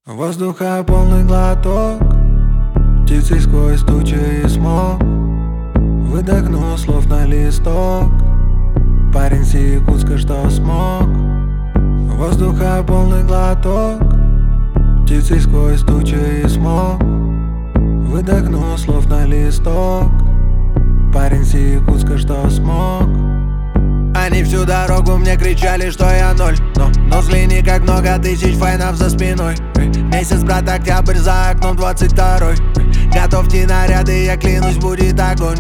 Воздуха полный глоток, птицей сквозь тучи и смог. Выдохнул слов на листок, парень с Якутска, что смог. Воздуха полный глоток, птицей сквозь тучи и смог. Выдохнул слов на листок, парень с Якутска, что смог. Они всю дорогу мне кричали, что я ноль, но взгляни, как много тысяч файнов за спиной. Месяц, брат, октябрь, за окном 22-й. Готовьте наряды, я клянусь, будет огонь.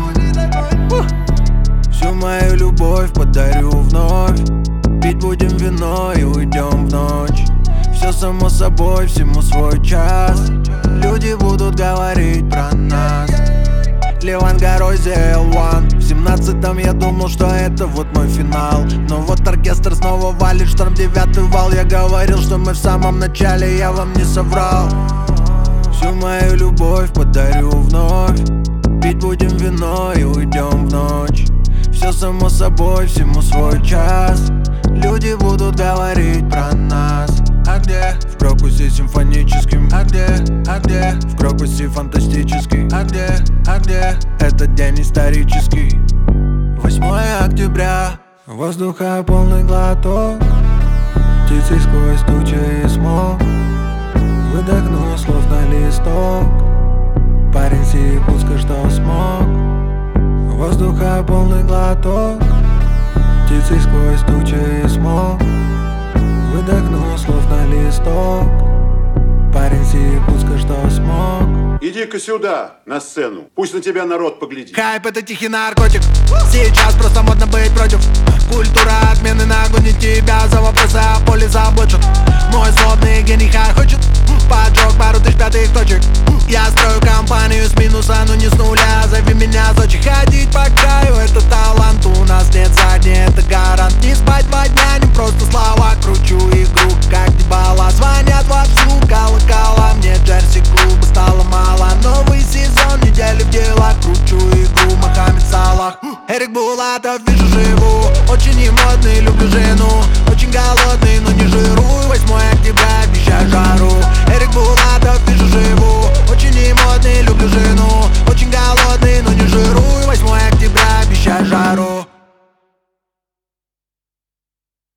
Всю мою любовь подарю вновь. Пить будем вино и уйдем в ночь. Все само собой, всему свой час. Люди будут говорить про нас. Леван горой ZL1. В 17-м я думал, что это вот мой финал. Но вот оркестр снова валит, шторм 9-й вал. Я говорил, что мы в самом начале, я вам не соврал. Всю мою любовь подарю вновь. Пить будем вино и уйдем в ночь. Все само собой, всему свой час. Люди будут говорить про нас. А где? В Крокусе симфоническим. А где? А где? В Крокусе фантастический. А где? А где? Этот день исторический. 8 октября. Воздуха полный глоток, птицей сквозь тучи и смог. Выдохнул слов на листок, парень с Якутска, что смог. Воздуха полный глоток, птицей сквозь тучи и смог. Выдохнул слов на листок, парень с Якутска, что смог. Иди-ка сюда, на сцену, пусть на тебя народ поглядит. Хайп — это тихий наркотик, сейчас просто модно быть против. Культура отмены нагонит тебя, за вопросы о поле заботит. Мой злобный гений хочет поджег пару тысяч пятых точек. Я строю компанию с минуса, но не с нуля. Зови меня Сочи, ходить по краю — это талант. У нас нет задней, это гарант. Не спать 2 дня, не просто слова. Кручу игру, как дебала. Звонят вовсю колокола. Мне джерси клуба стало мало. Новый сезон, неделю в делах. Кручу игру, Мохаммед Салах. Эрик Булатов, вижу, живу. Очень не модный, люблю жену.